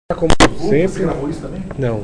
Como sempre. Você gravou isso também? Não.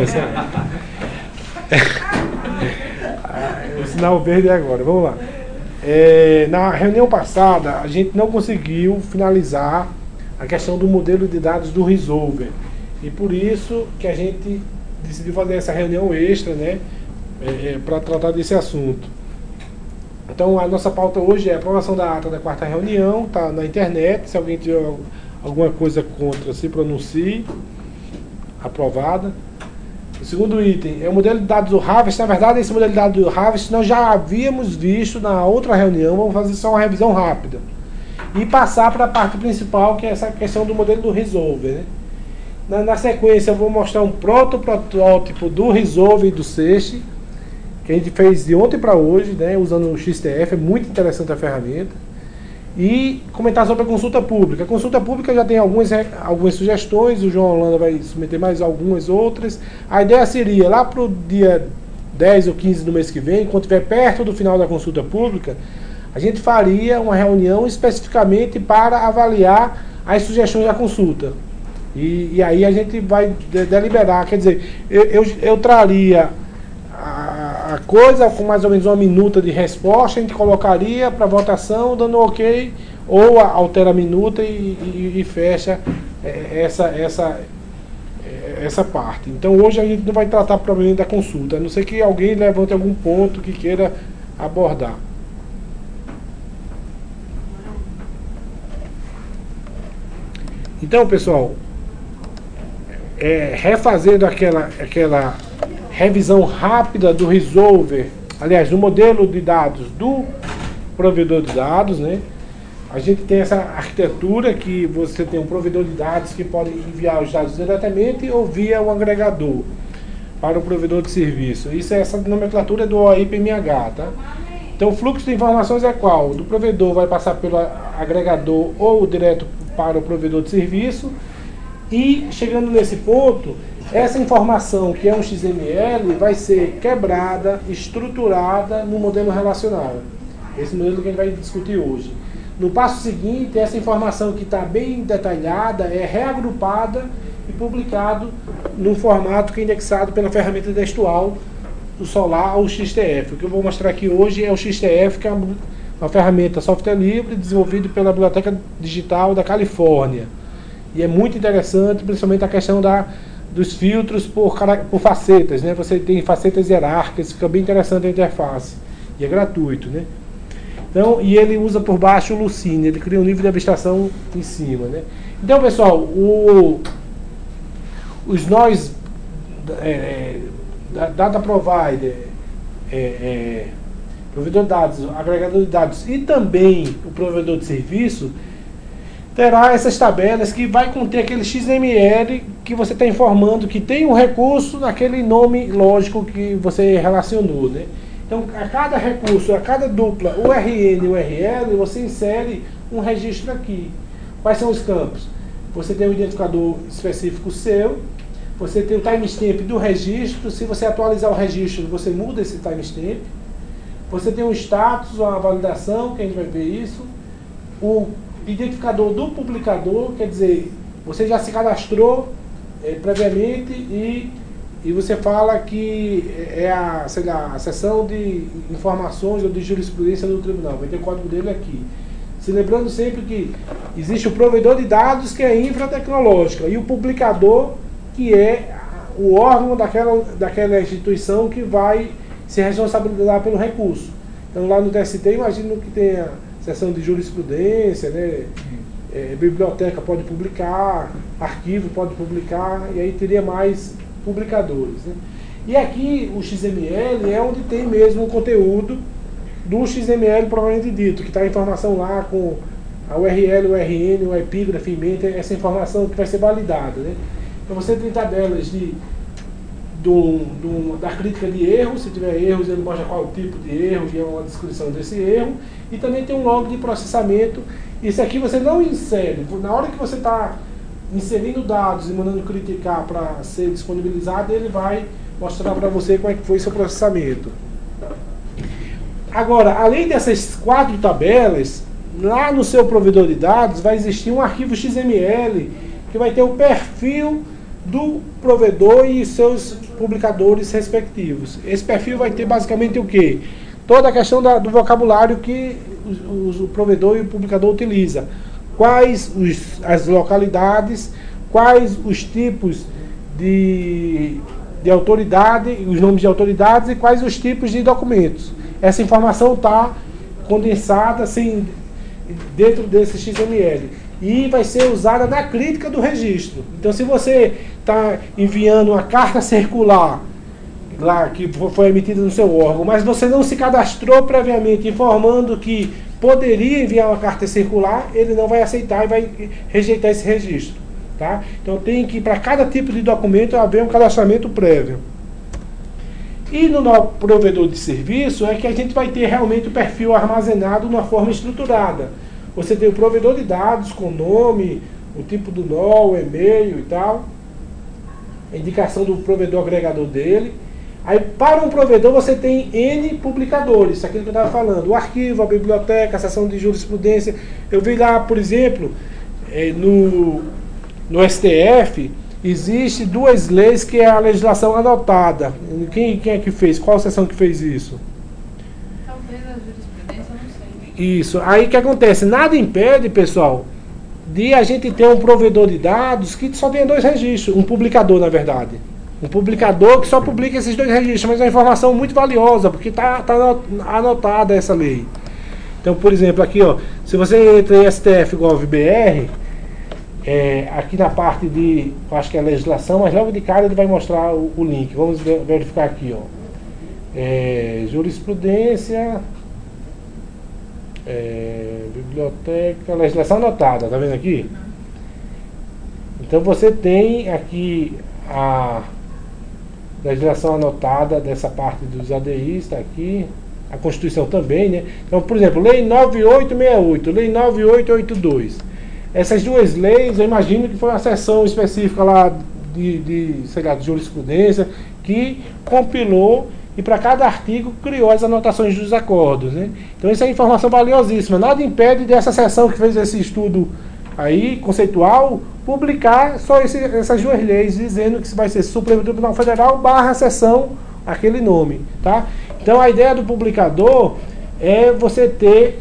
O sinal verde é agora. Vamos lá. Na reunião passada, a gente não conseguiu finalizar a questão do modelo de dados do Resolver. E por isso que a gente decidiu fazer essa reunião extra, né? Para tratar desse assunto. Então, a nossa pauta hoje é a aprovação da ata da quarta reunião, está na internet. Se alguém tiver alguma coisa contra, se pronuncie. Aprovada. O segundo item é o modelo de dados do Harvest. Na verdade, esse modelo de dados do Harvest nós já havíamos visto na outra reunião. Vamos fazer só uma revisão rápida. E passar para a parte principal, que é essa questão do modelo do Resolver, né? Na sequência, eu vou mostrar um protótipo do Resolver e do Seixi, que a gente fez de ontem para hoje, né, usando o XTF. É muito interessante a ferramenta. E comentar sobre a consulta pública. A consulta pública já tem algumas sugestões, o João Holanda vai submeter mais algumas outras. A ideia seria, lá para o dia 10 ou 15 do mês que vem, quando estiver perto do final da consulta pública, a gente faria uma reunião especificamente para avaliar as sugestões da consulta. E aí a gente vai deliberar, quer dizer, eu traria a coisa com mais ou menos uma minuta de resposta, a gente colocaria para votação, dando ok, ou altera a minuta e fecha essa parte. Então hoje a gente não vai tratar propriamente da consulta, a não ser que alguém levante algum ponto que queira abordar. Então, pessoal, refazendo aquela revisão rápida do Resolver, aliás, do modelo de dados do provedor de dados, né? A gente tem essa arquitetura que você tem um provedor de dados que pode enviar os dados diretamente ou via o agregador para o provedor de serviço. Essa nomenclatura é do OIPMH, tá? Então o fluxo de informações é qual? Do provedor vai passar pelo agregador ou direto para o provedor de serviço. E chegando nesse ponto, essa informação, que é um XML, vai ser quebrada, estruturada no modelo relacional. Esse modelo que a gente vai discutir hoje. No passo seguinte, essa informação que está bem detalhada é reagrupada e publicado num formato que é indexado pela ferramenta textual do Solr ou XTF. O que eu vou mostrar aqui hoje é o XTF, que é uma ferramenta software livre desenvolvida pela Biblioteca Digital da Califórnia. E é muito interessante, principalmente a questão dos filtros por facetas, né? Você tem facetas hierárquicas, fica bem interessante a interface. E é gratuito, né? Então, e ele usa por baixo o Lucene, ele cria um nível de abstração em cima, né? Então, pessoal, os nós data provider, provedor de dados, agregador de dados e também o provedor de serviço terá essas tabelas que vai conter aquele XML que você está informando que tem um recurso naquele nome lógico que você relacionou, né? Então, a cada recurso, a cada dupla URN e URL, você insere um registro aqui. Quais são os campos? Você tem um identificador específico seu, você tem o timestamp do registro. Se você atualizar o registro, você muda esse timestamp. Você tem um status, uma validação, que a gente vai ver isso. O identificador do publicador, quer dizer, você já se cadastrou previamente e você fala que é a seção de informações ou de jurisprudência do tribunal. Vai ter o código dele aqui. Se lembrando sempre que existe o provedor de dados, que é infratecnológica, e o publicador, que é o órgão daquela instituição que vai se responsabilizar pelo recurso. Então lá no TST, imagino que tenha seção de jurisprudência, né? Biblioteca pode publicar, arquivo pode publicar, e aí teria mais publicadores, né? E aqui o XML é onde tem mesmo o conteúdo do XML propriamente dito, que está a informação lá com a URL, o URN, o epígrafe, essa informação que vai ser validada, né? Então você tem tabelas da crítica de erro. Se tiver erros, ele mostra qual o tipo de erro, e é uma descrição desse erro. E também tem um log de processamento. Isso aqui você não insere. Na hora que você está inserindo dados e mandando criticar para ser disponibilizado, ele vai mostrar para você como é que foi seu processamento. Agora, além dessas 4 tabelas, lá no seu provedor de dados vai existir um arquivo XML que vai ter o perfil do provedor e seus publicadores respectivos. Esse perfil vai ter basicamente o quê? Toda a questão do vocabulário que o provedor e o publicador utiliza. Quais as localidades, quais os tipos de autoridade, os nomes de autoridades e quais os tipos de documentos. Essa informação está condensada assim, dentro desse XML. E vai ser usada na crítica do registro. Então, se você está enviando uma carta circular lá que foi emitida no seu órgão, mas você não se cadastrou previamente informando que poderia enviar uma carta circular, ele não vai aceitar e vai rejeitar esse registro. Tá? Então tem que, para cada tipo de documento, haver um cadastramento prévio. E no nosso provedor de serviço é que a gente vai ter realmente o perfil armazenado de uma forma estruturada. Você tem o provedor de dados com nome, o tipo do nó, o e-mail e tal, a indicação do provedor agregador dele. Aí, para um provedor, você tem N publicadores, aquilo que eu estava falando, o arquivo, a biblioteca, a seção de jurisprudência. Eu vi lá, por exemplo, no STF, existe 2 leis que é a legislação anotada. Quem é que fez? Qual seção que fez isso? Talvez a jurisprudência, não sei. Isso. Aí o que acontece? Nada impede, pessoal, de a gente ter um provedor de dados que só tenha 2 registros, um publicador, na verdade. Um publicador que só publica esses 2 registros, mas é uma informação muito valiosa, porque está anotada essa lei. Então, por exemplo, aqui, ó, se você entra em STF.gov.br, aqui na parte de, eu acho que é legislação, mas logo de cara ele vai mostrar o link. Vamos verificar aqui, ó. Jurisprudência, biblioteca, legislação anotada, tá vendo aqui? Então você tem aqui a legislação anotada dessa parte dos ADIs, está aqui, a Constituição também, né? Então, por exemplo, Lei 9868, Lei 9882. Essas 2 leis, eu imagino que foi uma seção específica lá sei lá, de jurisprudência, que compilou e para cada artigo criou as anotações dos acordos, né? Então isso é informação valiosíssima. Nada impede dessa seção que fez esse estudo aí, conceitual, publicar só essas 2 leis, dizendo que vai ser Supremo Tribunal Federal / seção, aquele nome, tá? Então a ideia do publicador é você ter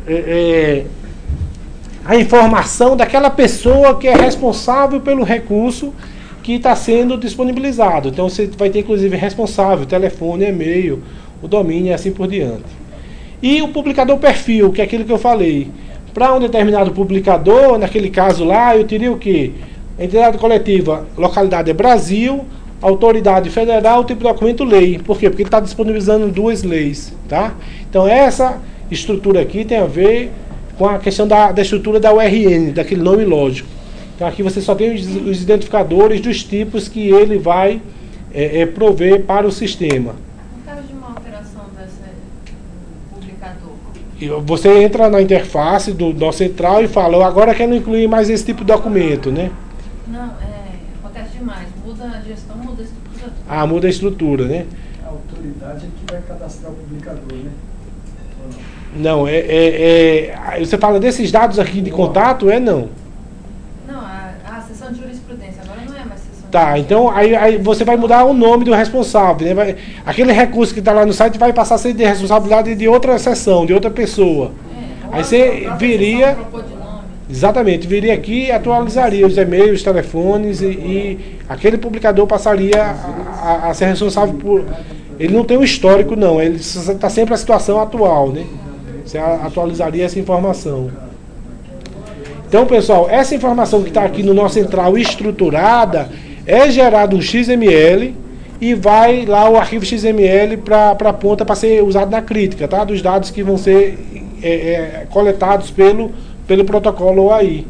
a informação daquela pessoa que é responsável pelo recurso que está sendo disponibilizado. Então você vai ter inclusive responsável, telefone, e-mail, o domínio e assim por diante. E o publicador perfil, que é aquilo que eu falei. Para um determinado publicador, naquele caso lá, eu teria o quê? A entidade coletiva, localidade é Brasil, autoridade federal, tipo de documento lei. Por quê? Porque ele está disponibilizando 2 leis. Tá? Então essa estrutura aqui tem a ver com a questão da estrutura da URN, daquele nome lógico. Então aqui você só tem os identificadores dos tipos que ele vai prover para o sistema. No caso de uma alteração desse publicador? Você entra na interface do nosso central e fala, eu agora quero incluir mais esse tipo de documento, né? Não, acontece demais. Muda a gestão, muda a estrutura. Ah, muda a estrutura, né? A autoridade é que vai cadastrar o publicador, né? Não, você fala desses dados aqui de contato, não? Não, a seção de jurisprudência, agora não é mais seção de Tá, então aí você vai mudar o nome do responsável, né? Aquele recurso que está lá no site vai passar a ser de responsabilidade de outra seção, de outra pessoa. Aí você viria... Exatamente, viria aqui e atualizaria os e-mails, os telefones e aquele publicador passaria a ser responsável por... Ele não tem um histórico, não, ele está sempre a situação atual, né? Você atualizaria essa informação. Então, pessoal, essa informação que está aqui no nosso central estruturada é gerado um XML e vai lá o arquivo XML para a ponta para ser usado na crítica, tá? Dos dados que vão ser coletados pelo protocolo OAI.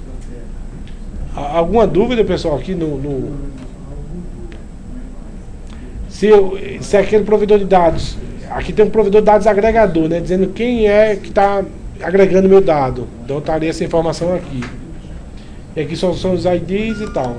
Alguma dúvida, pessoal, aqui se aquele provedor de dados, aqui tem um provedor de dados agregador, né, dizendo quem é que está agregando meu dado. Então estaria essa informação aqui. E aqui são os IDs e tal.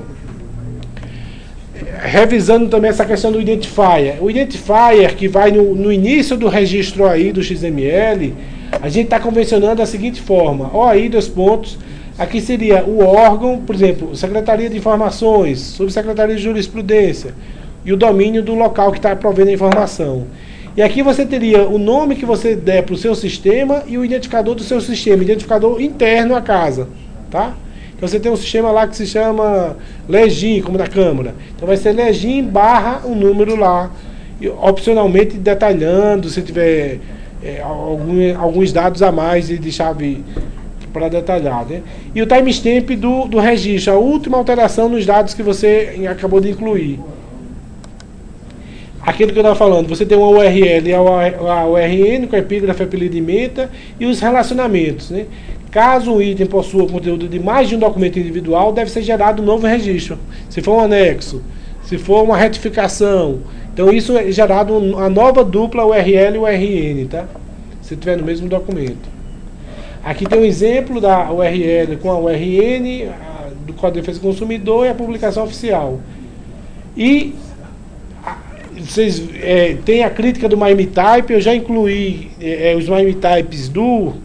Revisando também essa questão do identifier. O identifier que vai no início do registro aí do XML, a gente está convencionando da seguinte forma: OAI, Aqui seria o órgão, por exemplo, Secretaria de Informações, Subsecretaria de Jurisprudência e o domínio do local que está provendo a informação. E aqui você teria o nome que você der para o seu sistema e o identificador do seu sistema, identificador interno à casa, tá? Então você tem um sistema lá que se chama Legim, como na Câmara. Então vai ser Legim / um número lá, e, opcionalmente detalhando, se tiver alguns dados a mais de chave para detalhar, né? E o timestamp do registro, a última alteração nos dados que você acabou de incluir. Aquilo que eu estava falando, você tem uma URL e a URN com epígrafe, apelido e meta e os relacionamentos, né? Caso o item possua conteúdo de mais de um documento individual, deve ser gerado um novo registro. Se for um anexo, se for uma retificação, então isso é gerado uma nova dupla URL e URN, tá? Se tiver no mesmo documento. Aqui tem um exemplo da URL com a URN, do Código de Defesa do Consumidor e a publicação oficial. E vocês tem a crítica do MyMeType, eu já incluí os MyMeTypes do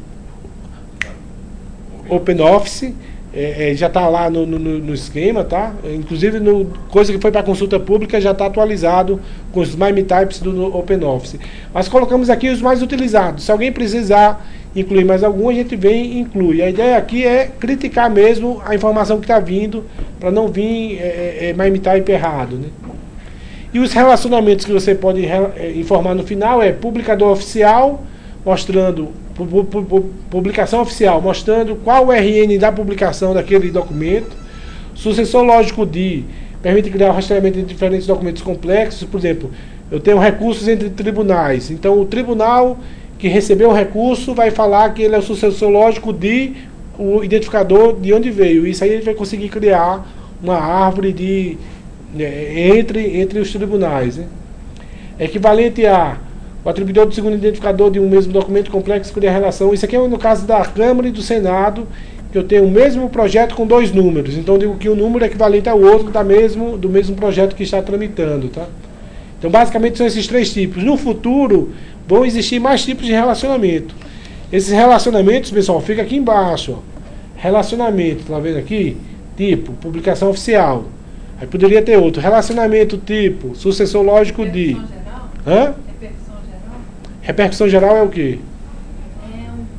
OpenOffice, já está lá no esquema, tá? Inclusive, coisa que foi para consulta pública já está atualizado com os MyMeTypes do OpenOffice. Mas colocamos aqui os mais utilizados. Se alguém precisar incluir mais algum, a gente vem e inclui. A ideia aqui é criticar mesmo a informação que está vindo, para não vir MyMeType errado, né? E os relacionamentos que você pode informar no final é publicador oficial, mostrando publicação oficial, mostrando qual o RN da publicação daquele documento. Sucessor lógico de permite criar o rastreamento de diferentes documentos complexos. Por exemplo, eu tenho recursos entre tribunais, então o tribunal que recebeu o recurso vai falar que ele é o sucessor lógico de o identificador de onde veio. Isso aí a gente vai conseguir criar uma árvore entre os tribunais, né? Equivalente a o atribuidor do segundo identificador de um mesmo documento complexo cria relação. Isso aqui é no caso da Câmara e do Senado, que eu tenho o mesmo projeto com dois números. Então eu digo que um número é equivalente ao outro do mesmo projeto que está tramitando, tá? Então basicamente são esses três tipos. No futuro vão existir mais tipos de relacionamento. Esses relacionamentos, pessoal, fica aqui embaixo, ó. Relacionamento, tá vendo aqui? Tipo, publicação oficial. Aí poderia ter outro. Relacionamento tipo, sucessor lógico de... Hã? Repercussão geral? Repercussão geral é o quê? É um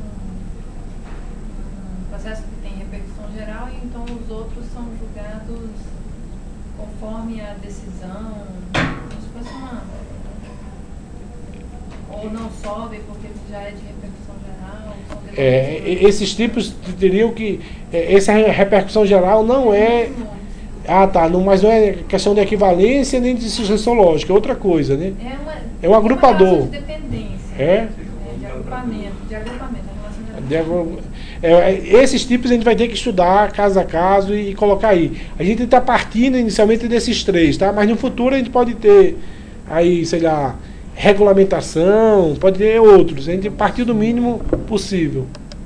processo que tem repercussão geral e então os outros são julgados conforme a decisão. Como se fosse uma... Ou não sobe porque já é de repercussão geral. Esses tipos teriam que... essa repercussão geral não é... Ah, tá. Mas não é questão de equivalência nem de sucessão lógica, é outra coisa, né? É um agrupador. De dependência. De agrupamento. Esses tipos a gente vai ter que estudar caso a caso e colocar aí. A gente está partindo inicialmente desses três, tá? Mas no futuro a gente pode ter aí, sei lá, regulamentação, pode ter outros. A gente partir do mínimo possível.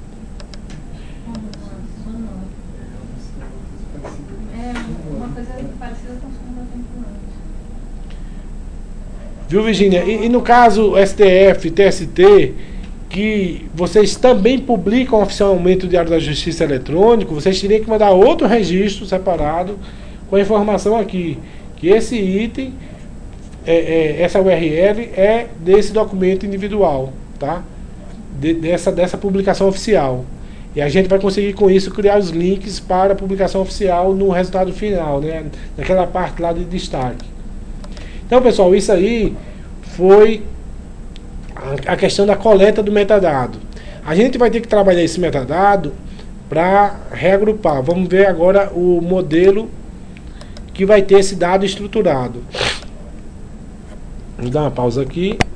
Viu, Virgínia? E no caso STF, TST, que vocês também publicam oficialmente o Diário da Justiça eletrônico, vocês teriam que mandar outro registro separado com a informação aqui, que esse item, essa URL é desse documento individual, tá? Dessa publicação oficial. E a gente vai conseguir com isso criar os links para a publicação oficial no resultado final, né? Naquela parte lá de destaque. Então, pessoal, isso aí foi a questão da coleta do metadado. A gente vai ter que trabalhar esse metadado para reagrupar. Vamos ver agora o modelo que vai ter esse dado estruturado. Vamos dar uma pausa aqui.